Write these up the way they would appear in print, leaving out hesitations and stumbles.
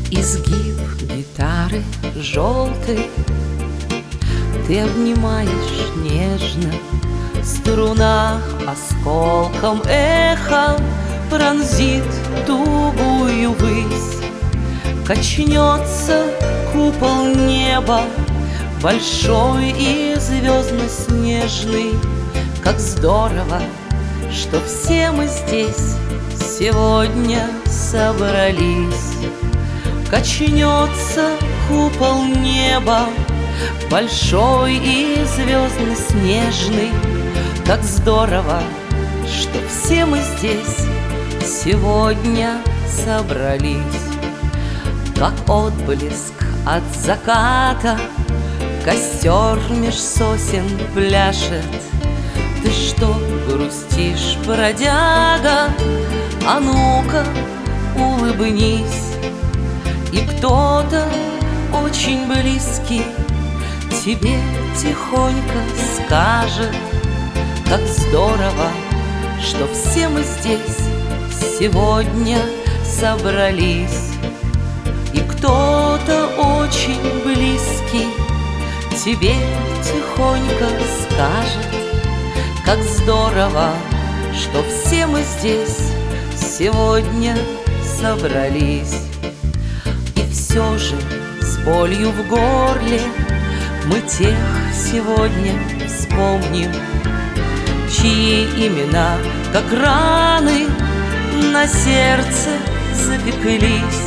Изгиб гитары желтой ты обнимаешь нежно. Струна осколком эхом пронзит тугую высь. Качнется купол неба, большой и звездно-снежный. Как здорово, что все мы здесь сегодня собрались. Качнется купол неба, большой и звездно-снежный. Как здорово, что все мы здесь сегодня собрались. Как отблеск от заката костер меж сосен пляшет. Ты что грустишь, бродяга? А ну-ка улыбнись. И кто-то очень близкий тебе тихонько скажет: как здорово, что все мы здесь сегодня собрались. И кто-то очень близкий тебе тихонько скажет: как здорово, что все мы здесь сегодня собрались. И все же с болью в горле мы тех сегодня вспомним, чьи имена, как раны, на сердце запеклись.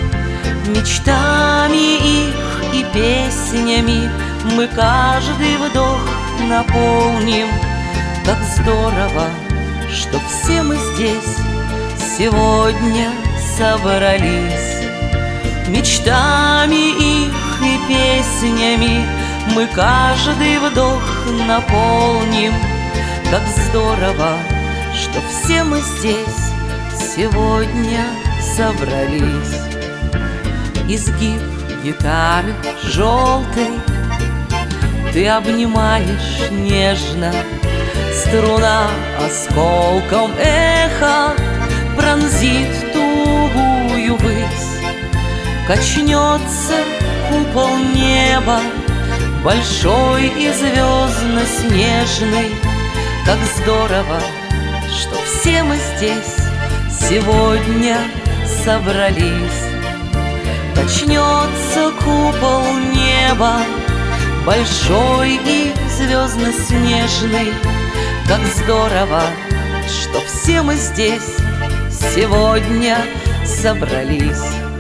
Мечтами их и песнями мы каждый вдох наполним. Как здорово, что все мы здесь сегодня собрались. Мечтами их и песнями мы каждый вдох наполним. Как здорово, что все мы здесь сегодня собрались. Изгиб гитары желтой ты обнимаешь нежно. Струна осколком эха пронзит тугую высь. Качнется купол неба, большой и звездно-снежный. Как здорово, что все мы здесь сегодня собрались. Качнется купол неба, большой и звездно-снежный. Как здорово, что все мы здесь сегодня собрались.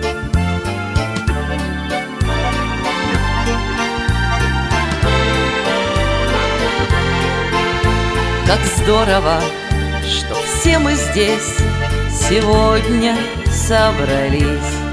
Как здорово, что все мы здесь сегодня собрались.